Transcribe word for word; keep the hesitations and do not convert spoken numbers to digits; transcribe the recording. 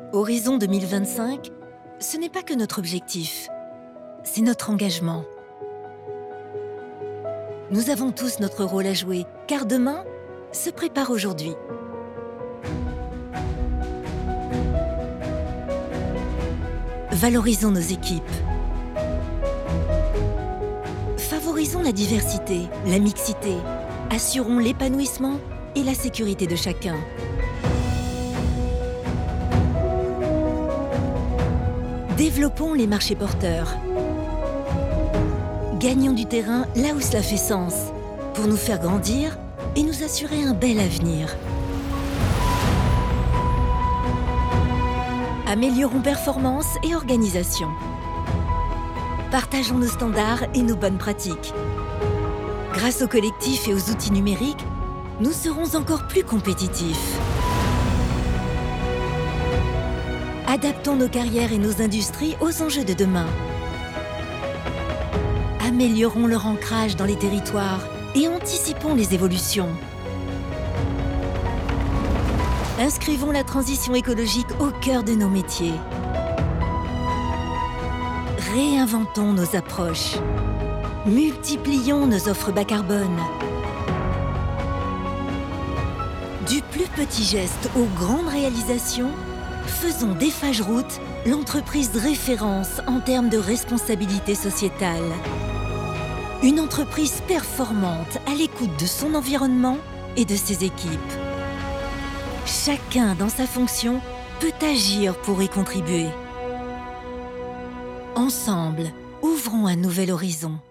Horizon deux mille vingt-cinq, ce n'est pas que notre objectif, c'est notre engagement. Nous avons tous notre rôle à jouer, car demain se prépare aujourd'hui. Valorisons nos équipes. Favorisons la diversité, la mixité. Assurons l'épanouissement et la sécurité de chacun. Développons les marchés porteurs. Gagnons du terrain là où cela fait sens, pour nous faire grandir et nous assurer un bel avenir. Améliorons performance et organisation. Partageons nos standards et nos bonnes pratiques. Grâce aux collectifs et aux outils numériques, nous serons encore plus compétitifs. Adaptons nos carrières et nos industries aux enjeux de demain. Améliorons leur ancrage dans les territoires et anticipons les évolutions. Inscrivons la transition écologique au cœur de nos métiers. Réinventons nos approches. Multiplions nos offres bas carbone. Du plus petit geste aux grandes réalisations, faisons d'Eiffage Route l'entreprise référence en termes de responsabilité sociétale. Une entreprise performante à l'écoute de son environnement et de ses équipes. Chacun dans sa fonction peut agir pour y contribuer. Ensemble, ouvrons un nouvel horizon.